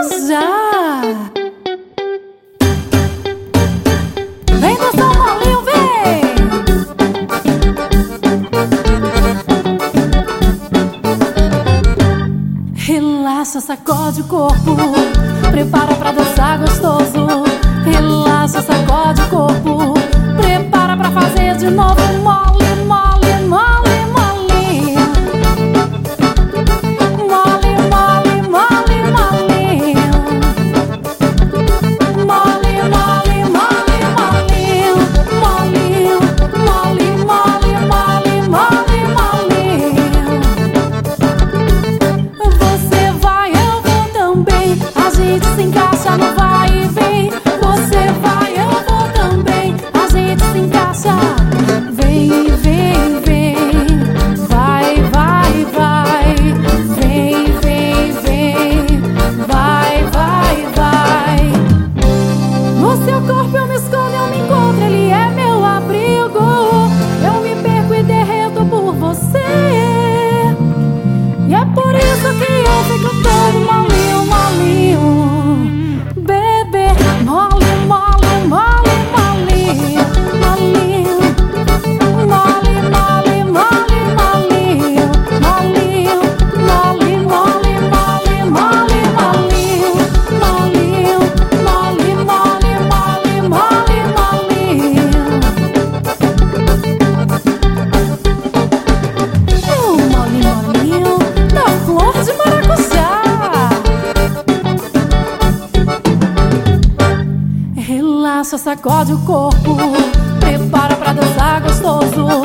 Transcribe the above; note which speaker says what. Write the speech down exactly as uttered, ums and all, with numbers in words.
Speaker 1: maracujá. Vem dançar o molinho, vem! Relaxa, sacode o corpo, prepara pra dançar gostoso. Relaxa, sacode o corpo, prepara pra fazer de novo. Mole, mole, mole, mole. Mole, mole, mole, mole. Mole, mole, mole, mole. Mole, mole, mole, mole, mole, mole. Você vai, eu vou também. A gente se encaixa no vai e vem. Você vai, eu vou também. A gente se encaixa. Vem, vem, vem. Vai, vai, vai. Vem, vem, vem. Vai, vai, vai. No seu corpo eu me escondo, eu me encontro. Ele é meu abrigo. Eu me perco e derreto por você. E é por isso que eu fico todo molinho, molinho. Bebê, mole, mole, mole, mole. Molinho. Mole, mole, mole, molinho. Molinho. Mole, mole, mole, mole, molinho. Molinho. Mole, mole, mole, mole, molinho. O mole, molinho da flor de maracujá. Relaxa, sacode o corpo, prepara pra dançar gostoso.